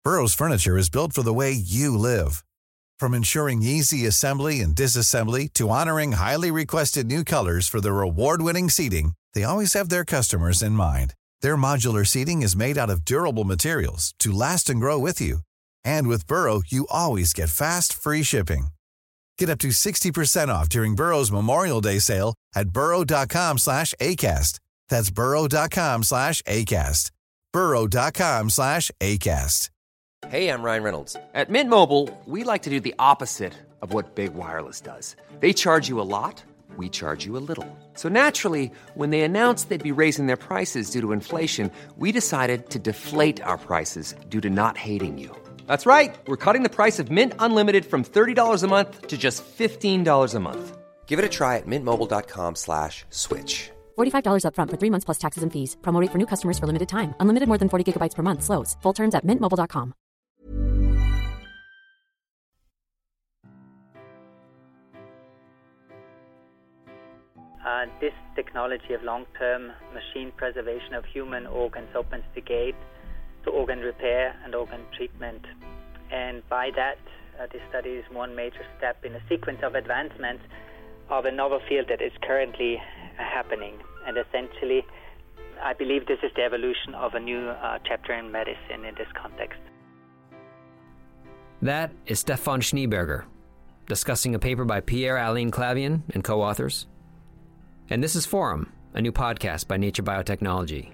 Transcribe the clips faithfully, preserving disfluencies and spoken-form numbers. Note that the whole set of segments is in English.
Burrow's furniture is built for the way you live. From ensuring easy assembly and disassembly to honoring highly requested new colors for their award-winning seating, they always have their customers in mind. Their modular seating is made out of durable materials to last and grow with you. And with Burrow, you always get fast, free shipping. Get up to sixty percent off during Burrow's Memorial Day sale at burrow.com slash ACAST. That's burrow.com slash ACAST. burrow.com slash ACAST. Hey, I'm Ryan Reynolds. At Mint Mobile, we like to do the opposite of what Big Wireless does. They charge you a lot, we charge you a little. So naturally, when they announced they'd be raising their prices due to inflation, we decided to deflate our prices due to not hating you. That's right. We're cutting the price of Mint Unlimited from thirty dollars a month to just fifteen dollars a month. Give it a try at mintmobile.com slash switch. forty-five dollars up front for three months plus taxes and fees. Promo rate for new customers for limited time. Unlimited more than forty gigabytes per month. Slows full terms at mint mobile dot com. Uh, this technology of long-term machine preservation of human organs opens the gate to organ repair and organ treatment. And by that, uh, this study is one major step in a sequence of advancements of a novel field that is currently uh, happening. And essentially, I believe this is the evolution of a new uh, chapter in medicine in this context. That is Stefan Schneeberger, discussing a paper by Pierre-Alain Clavien and co-authors. And this is Forum, a new podcast by Nature Biotechnology.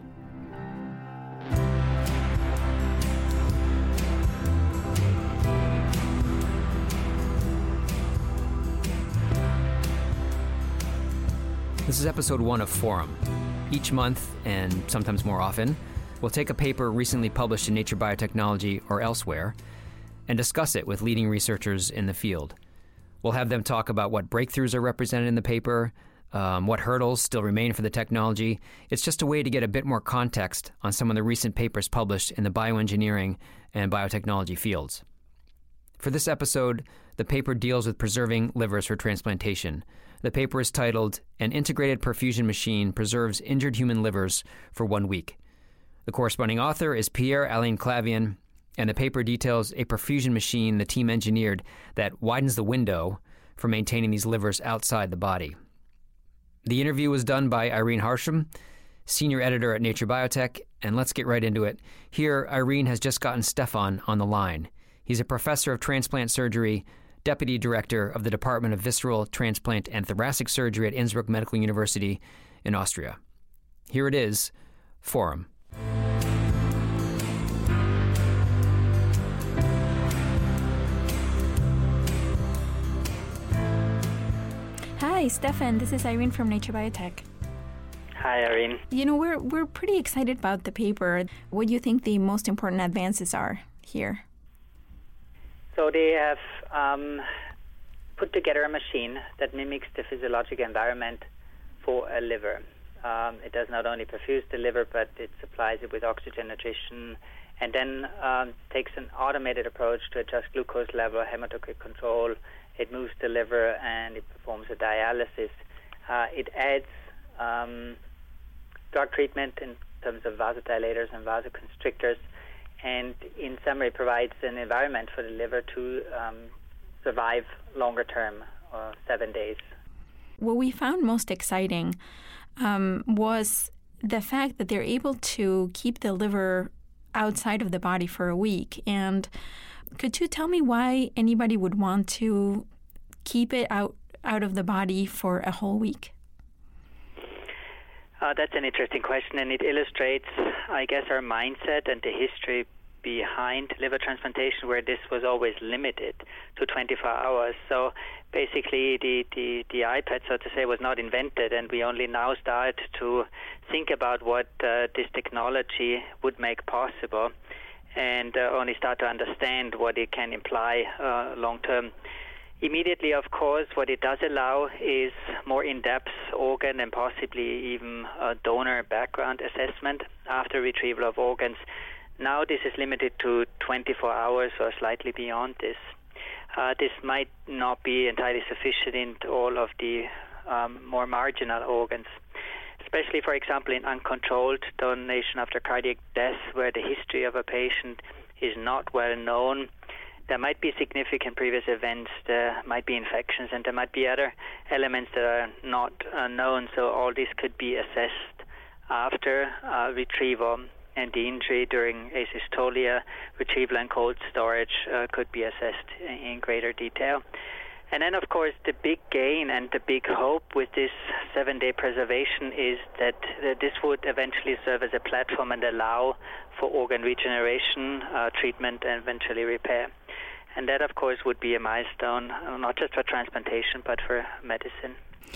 This is episode one of Forum. Each month, and sometimes more often, we'll take a paper recently published in Nature Biotechnology or elsewhere and discuss it with leading researchers in the field. We'll have them talk about what breakthroughs are represented in the paper, um, what hurdles still remain for the technology. It's just a way to get a bit more context on some of the recent papers published in the bioengineering and biotechnology fields. For this episode, the paper deals with preserving livers for transplantation. The paper is titled, An Integrated Perfusion Machine Preserves Injured Human Livers for One Week. The corresponding author is Pierre-Alain Clavien, and the paper details a perfusion machine the team engineered that widens the window for maintaining these livers outside the body. The interview was done by Irene Harsham, senior editor at Nature Biotech, and let's get right into it. Here, Irene has just gotten Stefan on the line. He's a professor of transplant surgery, deputy director of the Department of Visceral, Transplant, and Thoracic Surgery at Innsbruck Medical University in Austria. Here it is, Forum. Hi, Stefan. This is Irene from Nature Biotech. Hi, Irene. You know, we're we're pretty excited about the paper. What do you think the most important advances are here? So they have um, put together a machine that mimics the physiological environment for a liver. Um, it does not only perfuse the liver, but it supplies it with oxygen, nutrition, and then um, takes an automated approach to adjust glucose level, hematocrit control. It moves the liver and it performs a dialysis. Uh, it adds um, drug treatment in terms of vasodilators and vasoconstrictors, and in summary provides an environment for the liver to um, survive longer term, uh, seven days. What we found most exciting um, was the fact that they're able to keep the liver outside of the body for a week. And could you tell me why anybody would want to keep it out, out of the body for a whole week? Uh, that's an interesting question, and it illustrates, I guess, our mindset and the history behind liver transplantation, where this was always limited to twenty-four hours. So basically the, the, the iPad, so to say, was not invented, and we only now start to think about what uh, this technology would make possible, and uh, only start to understand what it can imply uh, long-term. Immediately, of course, what it does allow is more in-depth organ and possibly even a donor background assessment after retrieval of organs. Now this is limited to twenty-four hours or slightly beyond this. Uh, this might not be entirely sufficient in all of the um, more marginal organs, especially, for example, in uncontrolled donation after cardiac death, where the history of a patient is not well known. There might be significant previous events, there might be infections, and there might be other elements that are not uh, known. So all this could be assessed after uh, retrieval, and the injury during asystolia, retrieval and cold storage uh, could be assessed in, in greater detail. And then, of course, the big gain and the big hope with this seven-day preservation is that uh, this would eventually serve as a platform and allow for organ regeneration, uh, treatment, and eventually repair. And that, of course, would be a milestone, uh, not just for transplantation, but for medicine.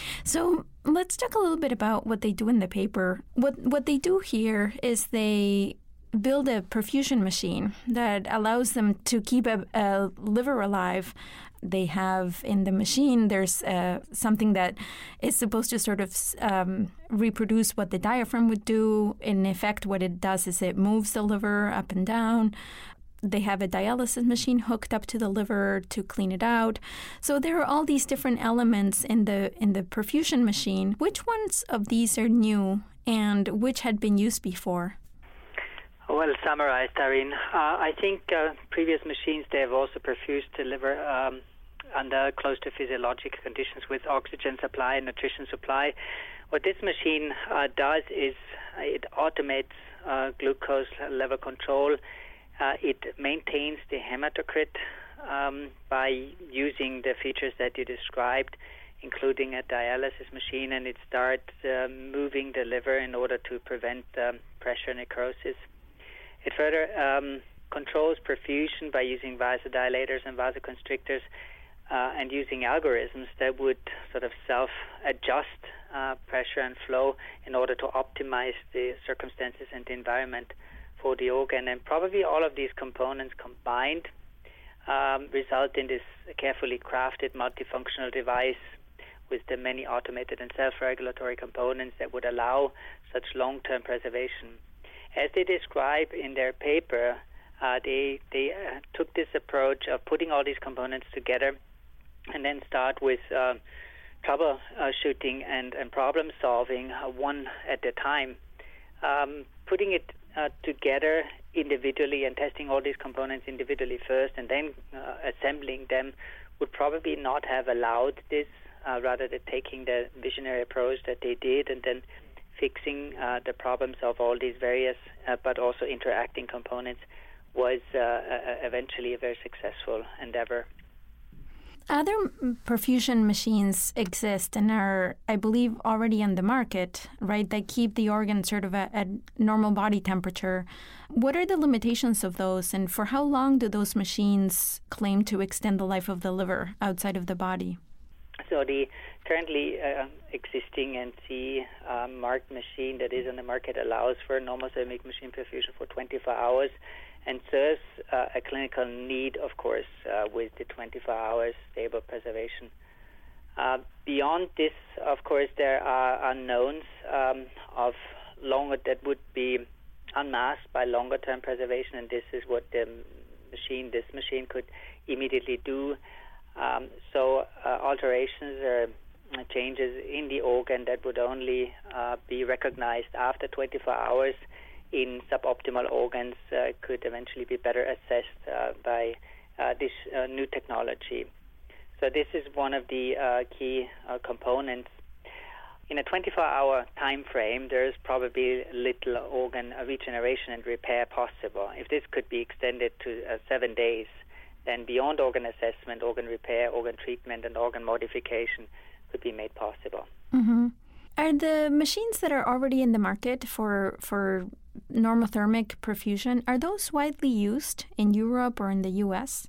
So let's talk a little bit about what they do in the paper. What what they do here is they build a perfusion machine that allows them to keep a, a liver alive. They have in the machine, there's uh, something that is supposed to sort of um, reproduce what the diaphragm would do. In effect, what it does is it moves the liver up and down. They have a dialysis machine hooked up to the liver to clean it out. So there are all these different elements in the in the perfusion machine. Which ones of these are new and which had been used before? Well summarized, Irene. Uh, I think uh, previous machines, they have also perfused the liver um, under close to physiologic conditions with oxygen supply and nutrition supply. What this machine uh, does is it automates uh, glucose level control. Uh, it maintains the hematocrit um, by using the features that you described, including a dialysis machine, and it starts uh, moving the liver in order to prevent um, pressure necrosis. It further um, controls perfusion by using vasodilators and vasoconstrictors uh, and using algorithms that would sort of self-adjust uh, pressure and flow in order to optimize the circumstances and the environment for the organ. And probably all of these components combined um, result in this carefully crafted multifunctional device with the many automated and self-regulatory components that would allow such long-term preservation. As they describe in their paper, uh, they, they uh, took this approach of putting all these components together and then start with uh, troubleshooting and, and problem solving uh, one at a time. Um, putting it uh, together individually and testing all these components individually first and then uh, assembling them would probably not have allowed this, uh, rather than taking the visionary approach that they did and then fixing uh, the problems of all these various uh, but also interacting components was uh, uh, eventually a very successful endeavor. Other perfusion machines exist and are, I believe, already on the market, right? They keep the organ sort of at, at normal body temperature. What are the limitations of those, and for how long do those machines claim to extend the life of the liver outside of the body? So the currently uh, existing N C uh, marked machine that is on the market allows for normothermic machine perfusion for twenty-four hours and serves uh, a clinical need, of course, uh, with the twenty-four hours stable preservation. Uh, beyond this, of course, there are unknowns um, of longer that would be unmasked by longer-term preservation, and this is what the machine, this machine, could immediately do. Um, so uh, alterations or changes in the organ that would only uh, be recognized after twenty-four hours in suboptimal organs uh, could eventually be better assessed uh, by uh, this uh, new technology. So this is one of the uh, key uh, components. In a twenty-four hour time frame, there is probably little organ regeneration and repair possible. If this could be extended to uh, seven days, then beyond organ assessment, organ repair, organ treatment, and organ modification could be made possible. Mm-hmm. Are the machines that are already in the market for for normothermic perfusion, are those widely used in Europe or in the U S?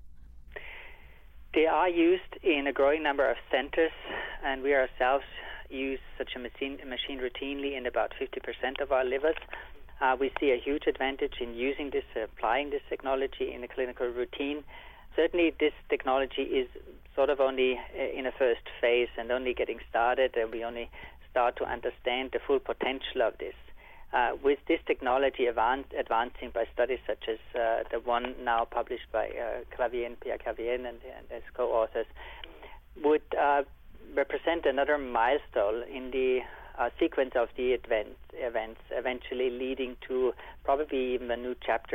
They are used in a growing number of centers, and we ourselves use such a machine, machine routinely in about fifty percent of our livers. Uh, we see a huge advantage in using this, uh, applying this technology in a clinical routine. Certainly, this technology is sort of only in a first phase and only getting started, and we only start to understand the full potential of this. Uh, with this technology advance, advancing by studies such as uh, the one now published by uh, Clavien, Pierre Clavien and, and his co-authors, would uh, represent another milestone in the uh, sequence of the event, events, eventually leading to probably even a new chapter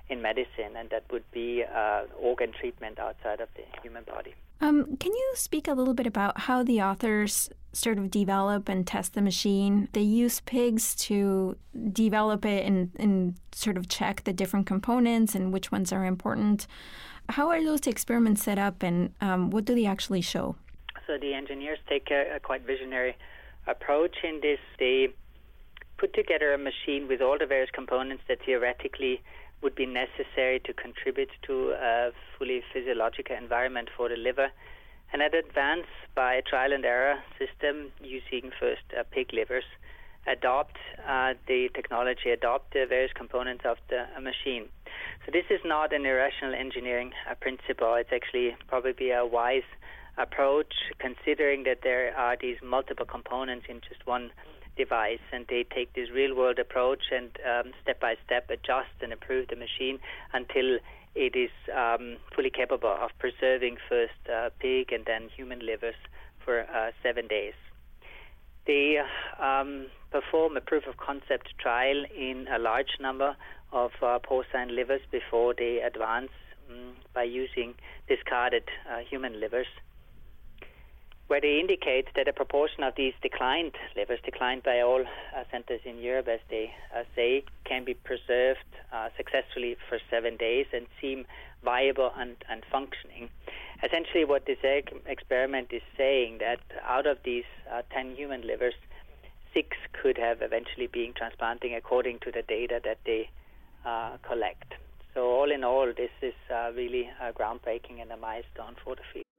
in medicine, and that would be uh, organ treatment outside of the human body. Um, can you speak a little bit about how the authors sort of develop and test the machine? They use pigs to develop it and, and sort of check the different components and which ones are important. How are those experiments set up, and um, what do they actually show? So the engineers take a, a quite visionary approach in this. They put together a machine with all the various components that theoretically would be necessary to contribute to a fully physiological environment for the liver, and that advance by a trial and error system using first uh, pig livers, adopt uh, the technology, adopt the various components of the uh, machine. So this is not an irrational engineering uh, principle. It's actually probably a wise approach, considering that there are these multiple components in just one device, and they take this real-world approach and um, step-by-step adjust and improve the machine until it is um, fully capable of preserving first uh, pig and then human livers for uh, seven days. They um, perform a proof-of-concept trial in a large number of uh, porcine livers before they advance um, by using discarded uh, human livers, where they indicate that a proportion of these declined livers, declined by all uh, centers in Europe, as they uh, say, can be preserved uh, successfully for seven days and seem viable and, and functioning. Essentially, what this eg- experiment is saying, that out of these uh, ten human livers, six could have eventually been transplanting according to the data that they uh, collect. So all in all, this is uh, really uh, groundbreaking and a milestone for the field.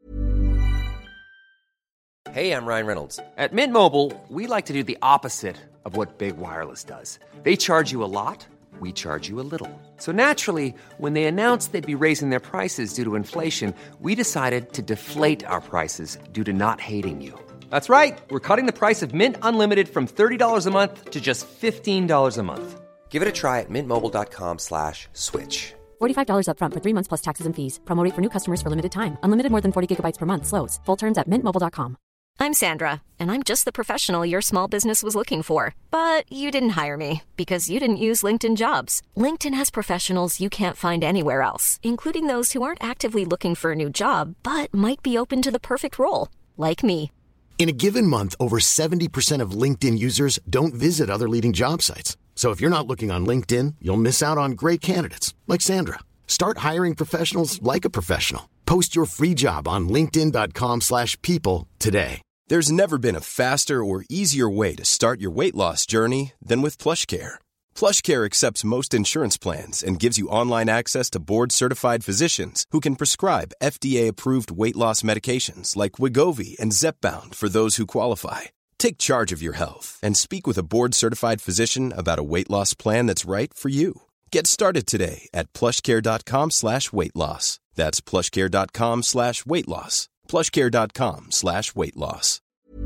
Hey, I'm Ryan Reynolds. At Mint Mobile, we like to do the opposite of what Big Wireless does. They charge you a lot, we charge you a little. So naturally, when they announced they'd be raising their prices due to inflation, we decided to deflate our prices due to not hating you. That's right. We're cutting the price of Mint Unlimited from thirty dollars a month to just fifteen dollars a month. Give it a try at mintmobile.com slash switch. forty-five dollars up front for three months plus taxes and fees. Promo rate for new customers for limited time. Unlimited more than forty gigabytes per month slows. Full terms at mint mobile dot com. I'm Sandra, and I'm just the professional your small business was looking for. But you didn't hire me because you didn't use LinkedIn Jobs. LinkedIn has professionals you can't find anywhere else, including those who aren't actively looking for a new job, but might be open to the perfect role, like me. In a given month, over seventy percent of LinkedIn users don't visit other leading job sites. So if you're not looking on LinkedIn, you'll miss out on great candidates like Sandra. Start hiring professionals like a professional. Post your free job on linkedin.com slash people today. There's never been a faster or easier way to start your weight loss journey than with PlushCare. PlushCare accepts most insurance plans and gives you online access to board-certified physicians who can prescribe F D A-approved weight loss medications like Wegovy and Zepbound for those who qualify. Take charge of your health and speak with a board-certified physician about a weight loss plan that's right for you. Get started today at plushcare.com slash weight loss. That's plushcare.com slash weight loss. plushcare.com slash weight loss.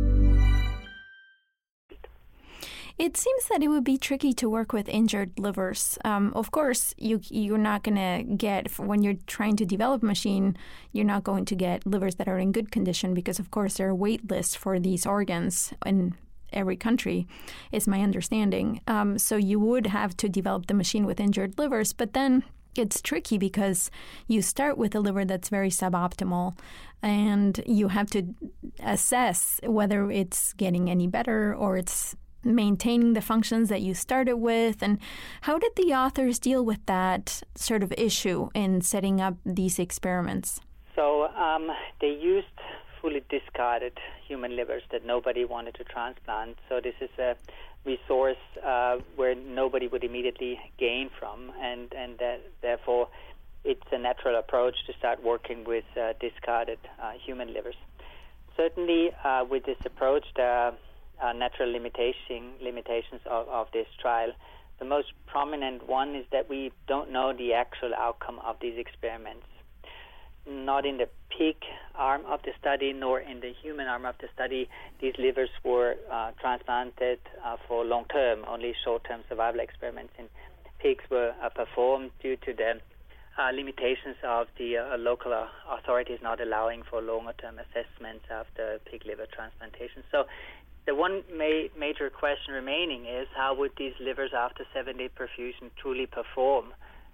It seems that it would be tricky to work with injured livers. Um, of course, you, you're not going to get, when you're trying to develop a machine, you're not going to get livers that are in good condition because, of course, there are wait lists for these organs in every country, is my understanding. Um, so you would have to develop the machine with injured livers, but then it's tricky because you start with a liver that's very suboptimal and you have to assess whether it's getting any better or it's maintaining the functions that you started with. And how did the authors deal with that sort of issue in setting up these experiments? So um, they used fully discarded human livers that nobody wanted to transplant. So this is a resource uh, where nobody would immediately gain from, and, and that, therefore it's a natural approach to start working with uh, discarded uh, human livers. Certainly uh, with this approach, there are uh, natural limitation, limitations of, of this trial. The most prominent one is that we don't know the actual outcome of these experiments. Not in the pig arm of the study, nor in the human arm of the study, these livers were uh, transplanted uh, for long-term. Only short-term survival experiments in pigs were uh, performed due to the uh, limitations of the uh, local uh, authorities not allowing for longer-term assessments after pig liver transplantation. So the one ma- major question remaining is how would these livers after seven-day perfusion truly perform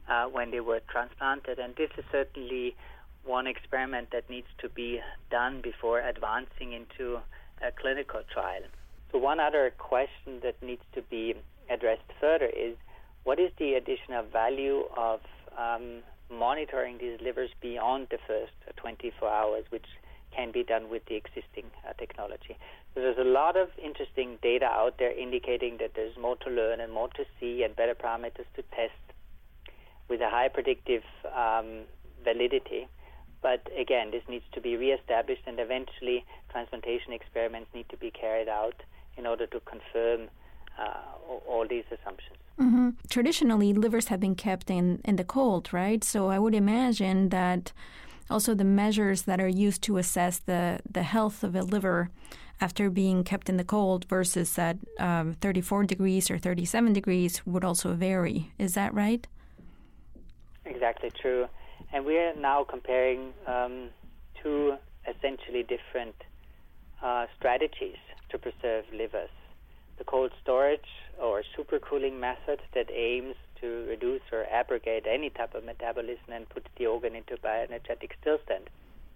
uh, when they were transplanted. And this is certainly one experiment that needs to be done before advancing into a clinical trial. So one other question that needs to be addressed further is, what is the additional value of um, monitoring these livers beyond the first twenty-four hours, which can be done with the existing uh, technology? So there's a lot of interesting data out there indicating that there's more to learn and more to see and better parameters to test with a high predictive um, validity. But again, this needs to be reestablished, and eventually transplantation experiments need to be carried out in order to confirm uh, all these assumptions. Mm-hmm. Traditionally, livers have been kept in, in the cold, right? So I would imagine that also the measures that are used to assess the, the health of a liver after being kept in the cold versus at um, thirty-four degrees or thirty-seven degrees would also vary. Is that right? Exactly true. And we are now comparing um, two essentially different uh, strategies to preserve livers. The cold storage or supercooling method that aims to reduce or abrogate any type of metabolism and put the organ into bioenergetic stillstand.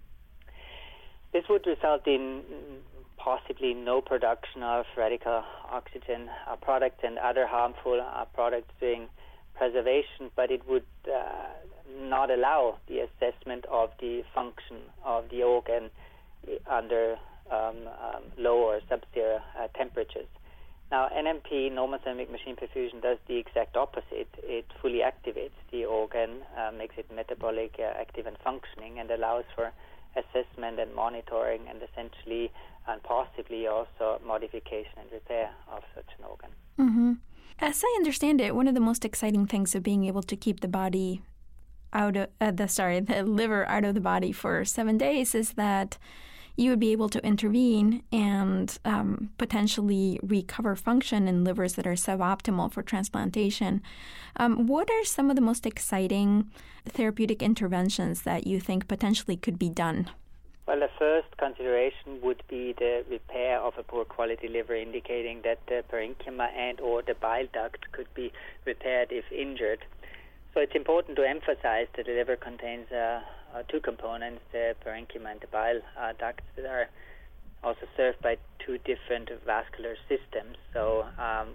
This would result in possibly no production of radical oxygen uh, products and other harmful uh, products during preservation, but it would uh, not allow the assessment of the function of the organ under um, um, low or sub-zero uh, temperatures. Now, N M P, normal thermic machine perfusion, does the exact opposite. It fully activates the organ, uh, makes it metabolic, uh, active and functioning, and allows for assessment and monitoring and essentially and possibly also modification and repair of such an organ. Mm-hmm. As I understand it, one of the most exciting things of being able to keep the body out of uh, the sorry the liver out of the body for seven days is that you would be able to intervene and um, potentially recover function in livers that are suboptimal for transplantation. Um, what are some of the most exciting therapeutic interventions that you think potentially could be done? Well, the first consideration would be the repair of a poor quality liver, indicating that the parenchyma and or the bile duct could be repaired if injured. So it's important to emphasize that the liver contains uh, uh, two components, the parenchyma and the bile uh, ducts, that are also served by two different vascular systems. So um,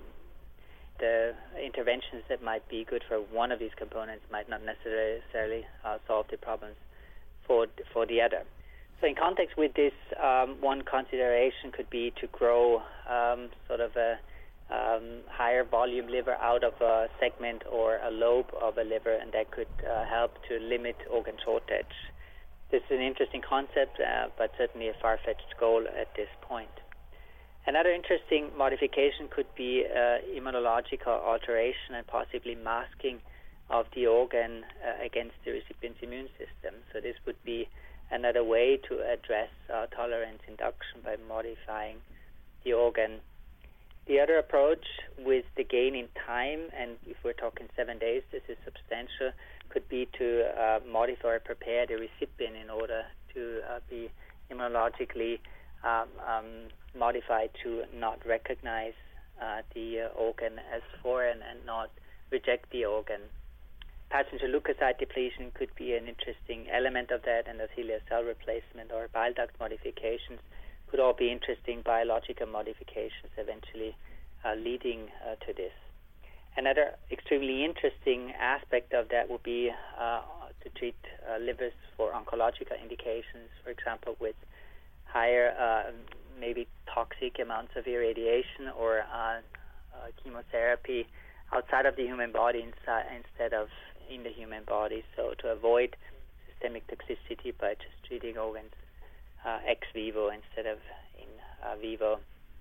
the interventions that might be good for one of these components might not necessarily uh, solve the problems for for the other. So in context with this, um, one consideration could be to grow um, sort of a um, higher volume liver out of a segment or a lobe of a liver, and that could uh, help to limit organ shortage. This is an interesting concept, uh, but certainly a far-fetched goal at this point. Another interesting modification could be uh, immunological alteration and possibly masking of the organ uh, against the recipient's immune system. So this would be another way to address uh, tolerance induction by modifying the organ. The other approach, with the gain in time, and if we're talking seven days, this is substantial, could be to uh, modify or prepare the recipient in order to uh, be immunologically um, um, modified to not recognize uh, the uh, organ as foreign and not reject the organ. Passenger leukocyte depletion could be an interesting element of that, and endothelial cell replacement or bile duct modifications could all be interesting biological modifications eventually uh, leading uh, to this. Another extremely interesting aspect of that would be uh, to treat uh, livers for oncological indications, for example, with higher, uh, maybe toxic amounts of irradiation or uh, uh, chemotherapy outside of the human body inside, instead of in the human body, so to avoid systemic toxicity by just treating organs uh, ex vivo instead of in uh, vivo.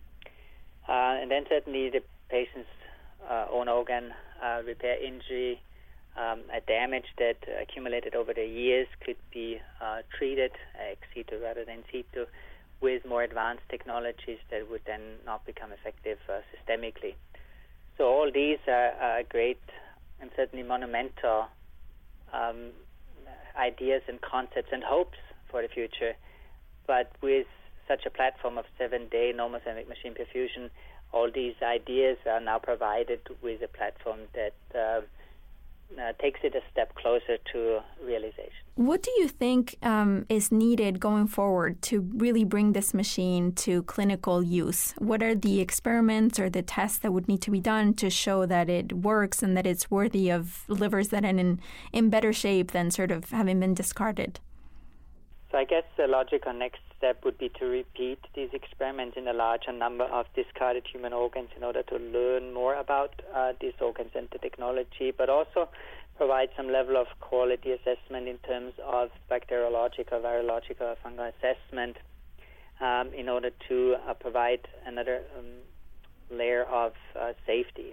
Uh, and then certainly the patient's uh, own organ uh, repair injury, um, a damage that accumulated over the years could be uh, treated ex situ rather than in situ with more advanced technologies that would then not become effective uh, systemically. So all these are, are great and certainly monumental um, ideas and concepts and hopes for the future. But with such a platform of seven-day normal thermic machine perfusion, all these ideas are now provided with a platform that uh, uh, takes it a step closer to realization. What do you think um, is needed going forward to really bring this machine to clinical use? What are the experiments or the tests that would need to be done to show that it works and that it's worthy of livers that are in, in better shape than sort of having been discarded? So I guess the logical next step would be to repeat these experiments in a larger number of discarded human organs in order to learn more about uh, these organs and the technology, but also provide some level of quality assessment in terms of bacteriological, virological, fungal assessment um, in order to uh, provide another um, layer of uh, safety.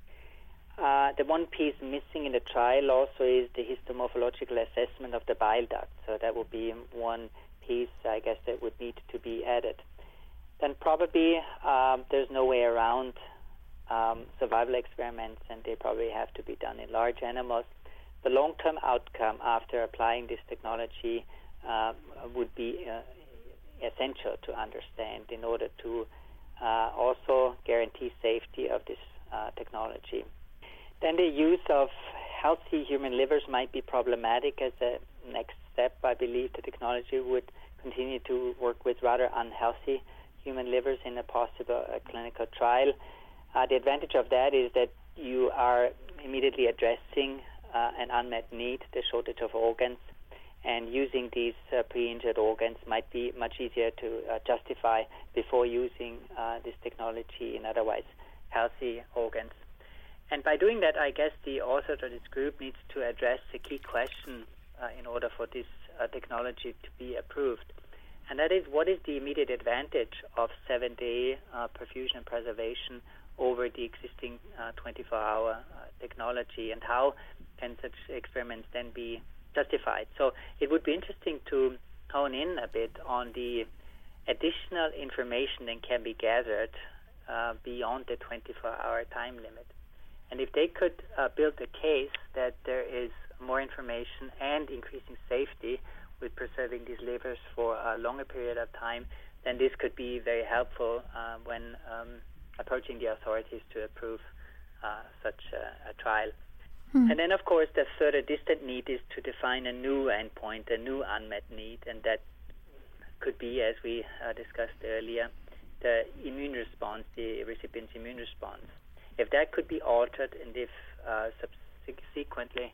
Uh, the one piece missing in the trial also is the histomorphological assessment of the bile duct. So that would be one piece, I guess, that would need to be added. Then probably um, there's no way around um, survival experiments, and they probably have to be done in large animals. The long-term outcome after applying this technology uh, would be uh, essential to understand in order to uh, also guarantee safety of this uh, technology. Then the use of healthy human livers might be problematic as a next step. I believe the technology would continue to work with rather unhealthy human livers in a possible uh, clinical trial. Uh, the advantage of that is that you are immediately addressing uh, an unmet need, the shortage of organs, and using these uh, pre-injured organs might be much easier to uh, justify before using uh, this technology in otherwise healthy organs. And by doing that, I guess the authors of this group needs to address a key question uh, in order for this uh, technology to be approved. And that is, what is the immediate advantage of seven-day uh, perfusion and preservation over the existing uh, twenty-four hour uh, technology, and how can such experiments then be justified? So it would be interesting to hone in a bit on the additional information that can be gathered uh, beyond the twenty-four hour time limit. And if they could uh, build a case that there is more information and increasing safety with preserving these livers for a longer period of time, then this could be very helpful uh, when um, approaching the authorities to approve uh, such a, a trial. Hmm. And then, of course, the further distant need is to define a new endpoint, a new unmet need, and that could be, as we uh, discussed earlier, the immune response, the recipient's immune response. If that could be altered, and if uh, subsequently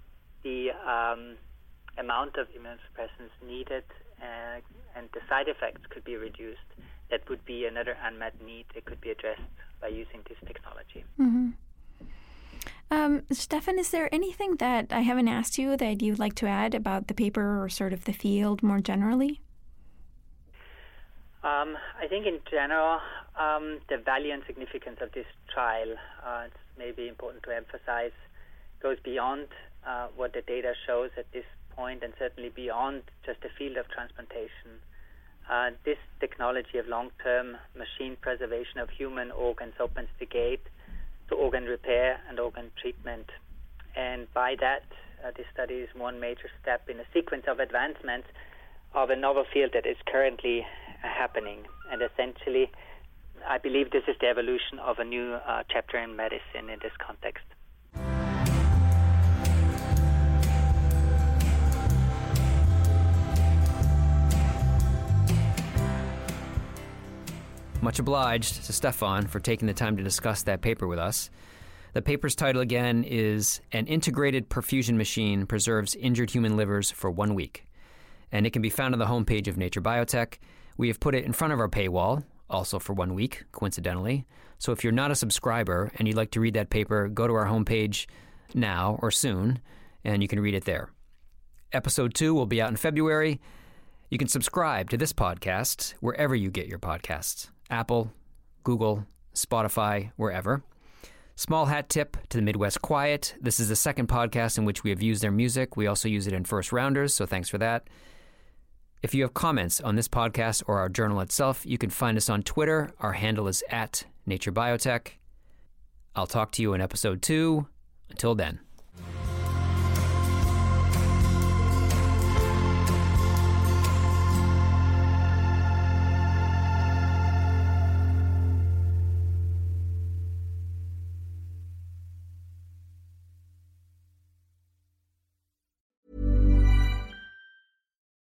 the um, amount of immunosuppressants needed uh, and the side effects could be reduced, that would be another unmet need that could be addressed by using this technology. Mm-hmm. Um, Stefan, is there anything that I haven't asked you that you'd like to add about the paper or sort of the field more generally? Um, I think in general, um, the value and significance of this trial, uh, it's maybe important to emphasize, goes beyond uh, what the data shows at this point, and certainly beyond just the field of transplantation. Uh, this technology of long-term machine preservation of human organs opens the gate to organ repair and organ treatment. And by that, uh, this study is one major step in a sequence of advancements of a novel field that is currently happening. And essentially, I believe this is the evolution of a new uh, chapter in medicine in this context. Much obliged to Stefan for taking the time to discuss that paper with us. The paper's title again is An Integrated Perfusion Machine Preserves Injured Human Livers for One Week. And it can be found on the homepage of Nature Biotech. We have put it in front of our paywall, also for one week, coincidentally. So if you're not a subscriber and you'd like to read that paper, go to our homepage now or soon, and you can read it there. Episode two will be out in February. You can subscribe to this podcast wherever you get your podcasts. Apple, Google, Spotify, wherever. Small hat tip to the Midwest Quiet. This is the second podcast in which we have used their music. We also use it in First Rounders, so thanks for that. If you have comments on this podcast or our journal itself, you can find us on Twitter. Our handle is at Nature Biotech. I'll talk to you in episode two. Until then.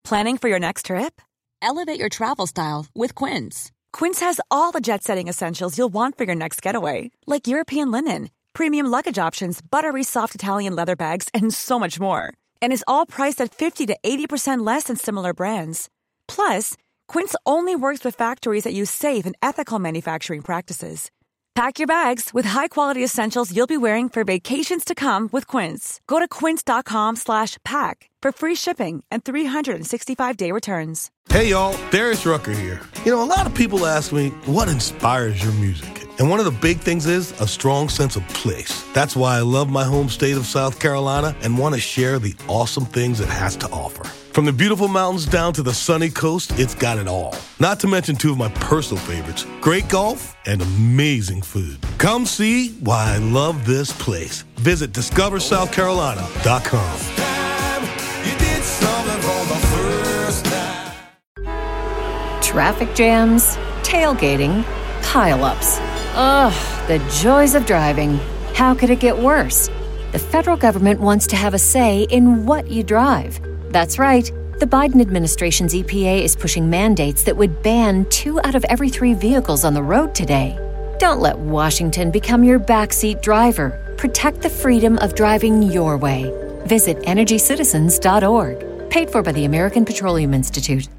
Planning for your next trip? Elevate your travel style with Quince. Quince has all the jet-setting essentials you'll want for your next getaway, like European linen, premium luggage options, buttery soft Italian leather bags, and so much more. And is all priced at fifty to eighty percent less than similar brands. Plus, Quince only works with factories that use safe and ethical manufacturing practices. Pack your bags with high-quality essentials you'll be wearing for vacations to come with Quince. Go to quince.com slash pack for free shipping and three sixty-five day returns. Hey, y'all, Darius Rucker here. You know, a lot of people ask me, what inspires your music? And one of the big things is a strong sense of place. That's why I love my home state of South Carolina and want to share the awesome things it has to offer. From the beautiful mountains down to the sunny coast, it's got it all. Not to mention two of my personal favorites, great golf and amazing food. Come see why I love this place. Visit discover south carolina dot com. Traffic jams, tailgating, pileups. Ugh, the joys of driving. How could it get worse? The federal government wants to have a say in what you drive. That's right. The Biden administration's E P A is pushing mandates that would ban two out of every three vehicles on the road today. Don't let Washington become your backseat driver. Protect the freedom of driving your way. Visit energy citizens dot org. Paid for by the American Petroleum Institute.